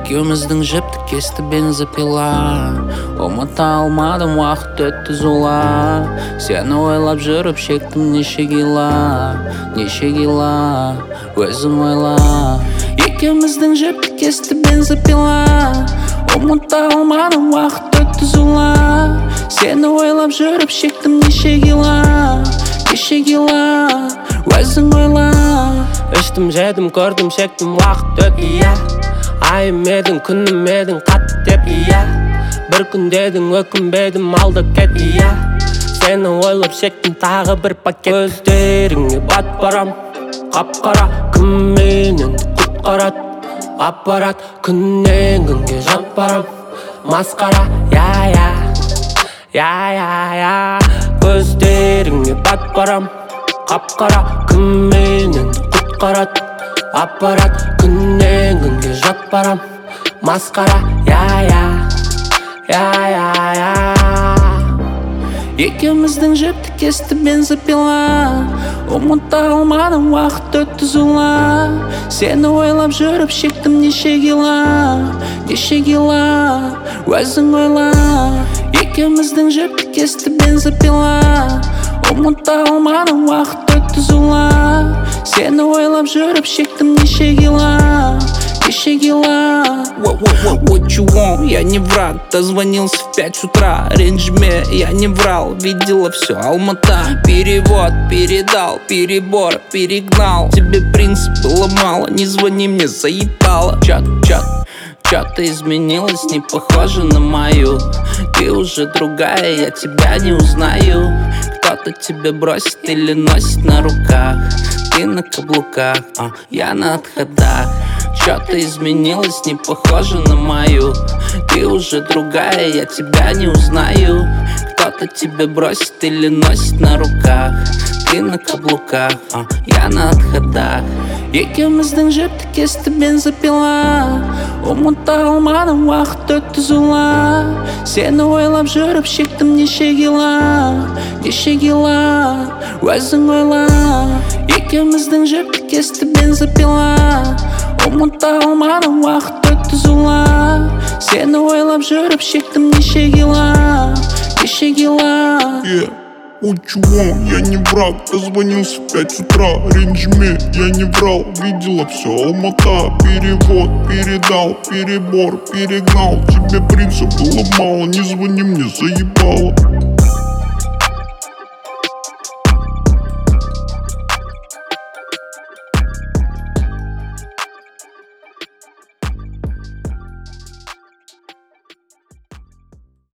Екеуміздің жіпті кесті бензопила. Ұмыта алмадым, уақыт өтті зула. Сені ойлап жүріп шектім неше кила, өзің ойла. Екеуміздің жіпті кесті бензопила. Ұмыта алмадым, уақыт өтті зула. Сені ойлап жүріп шектім неше кила, өзің ойла. Іштім, жедім, көрдім, шектім, уақыт өтті, иә. Айым едің, күнім едің, қатты деп, иә. Бір күн дедің, өкінбедім, алдап кетті, иә. Сені ойлап шектім, тағы бір пакет. Көздеріңе бат барам, қап-қара. Кім менен құтқарат, аппарат. Күннен күнге жат барам, масқара. Я. Көздеріңе бат барам, қап-қара. Кім менен құтқарат, аппарат. Күннен күнге жат барам, масқара. Я. Екеуміздің жіпті кесті бензопила. Ұмыта алмадым, уақыт өтті зула. Сені ойлап жүріп шектім неше кила, өзің ойла. Екеуміздің жіпті кесті бензопила. Ұмыта алмадым, уақыт өтті зула. Сені ойлап жүріп шектім неше кила, What you want? Я не враг, дозвонился в 5 утра. Ренджме, я не врал, видела все, Алмата. Перевод, передал, перебор, перегнал. Тебе принцип было мало, не звони мне, заебало. Чё-то изменилось, не похоже на мою. Ты уже другая, я тебя не узнаю. Кто-то тебя бросит или носит на руках. Ты на каблуках, я на отходах. Чё-то изменилось, не похоже на мою. Ты уже другая, я тебя не узнаю. Кто-то тебя бросит или носит на руках. Ты на каблуках, я на отходах. Екеуміздің жіпті кесті бензопила. Ұмыта алмадым, уақыт өтті зула. Сені ойлап жүріп шектім неше кила, өзің ойла. Екеуміздің жіпті кесті бензопила. Ұмыта алмадым, уақыт өтті зула. Сені ойлап жүріп шектім неше кила, What you want? Я не враг, дозвонился в 5 утра. Ренджме, я не врал, видела все, Алмата. Перевод, передал, перебор, перегнал. Тебе принцип было мало, не звони мне, заебало.